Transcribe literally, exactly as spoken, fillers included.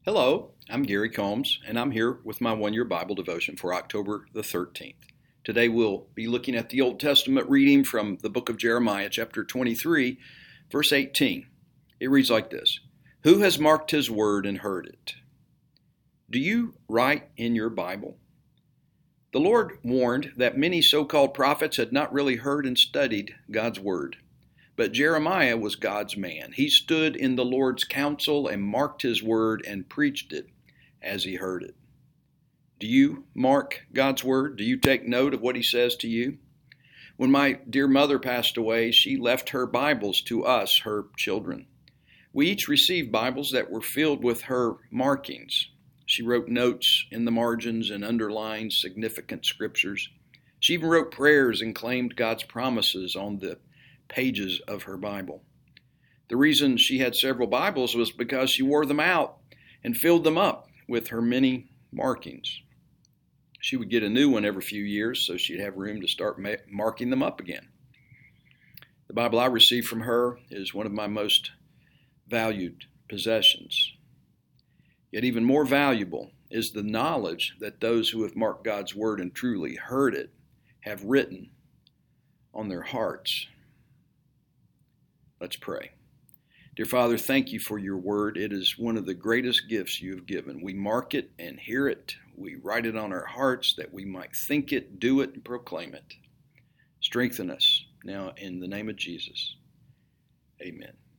Hello, I'm Gary Combs, and I'm here with my one-year Bible devotion for October the thirteenth. Today we'll be looking at the Old Testament reading from the book of Jeremiah, chapter twenty-three, verse eighteen. It reads like this: Who has marked his word and heard it? Do you write in your Bible? The Lord warned that many so-called prophets had not really heard and studied God's word. But Jeremiah was God's man. He stood in the Lord's counsel and marked his word and preached it as he heard it. Do you mark God's word? Do you take note of what he says to you? When my dear mother passed away, she left her Bibles to us, her children. We each received Bibles that were filled with her markings. She wrote notes in the margins and underlined significant scriptures. She even wrote prayers and claimed God's promises on the pages of her Bible. The reason she had several Bibles was because she wore them out and filled them up with her many markings. She would get a new one every few years so she'd have room to start ma- marking them up again. The Bible I received from her is one of my most valued possessions. Yet even more valuable is the knowledge that those who have marked God's word and truly heard it have written on their hearts. Let's pray. Dear Father, thank you for your word. It is one of the greatest gifts you have given. We mark it and hear it. We write it on our hearts that we might think it, do it, and proclaim it. Strengthen us now in the name of Jesus. Amen.